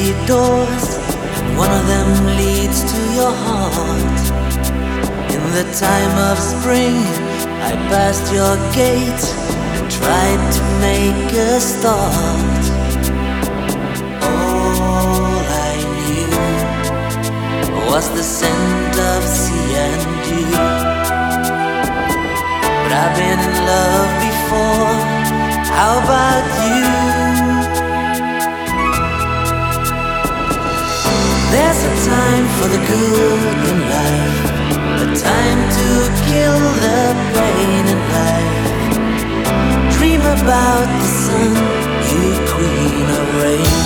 three doors, and one of them leads to your heart. In the time of spring, I passed your gate and tried to make a start. All I knew was the scent of sea and dew. But I've been in love before, how about you? There's a time for the good in life, a time to kill the pain in life. Dream about the sun, you queen of rain.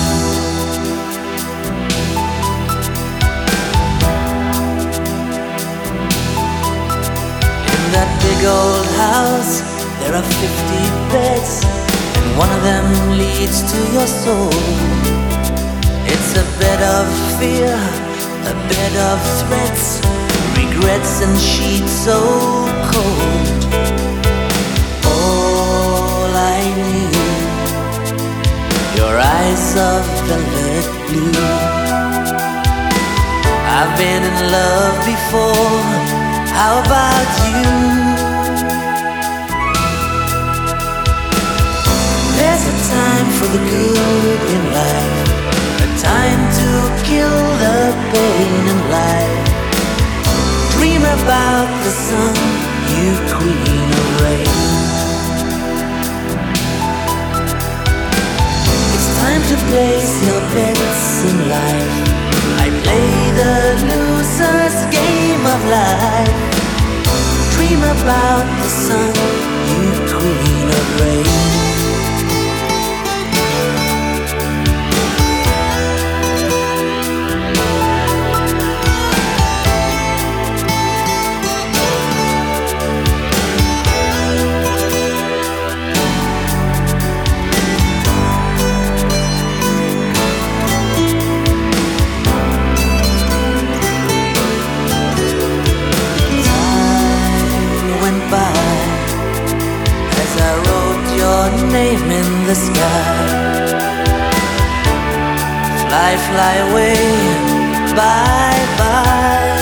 In that big old house, there are 50 beds, and one of them leads to your soul. It's a bed of fear, a bed of threats, regrets and sheets so cold. All I knew, your eyes of velvet blue. I've been in love before, how about you? There's a time for the good in life, a time to kill the pain in life. Dream about the sun, you queen of rain. It's time to place your bets in life. I play the loser's game of life. Dream about the sun, you queen of rain. Name in the sky. Fly, fly away, bye, bye.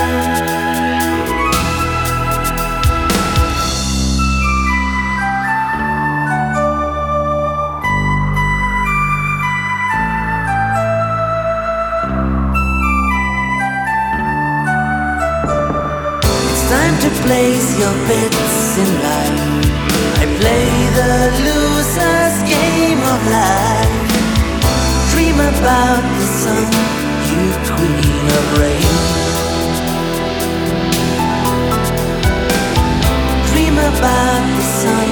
It's time to place your bets in life. I play the loser's game of life. Dream about the sun, you queen of rain. Dream about the sun,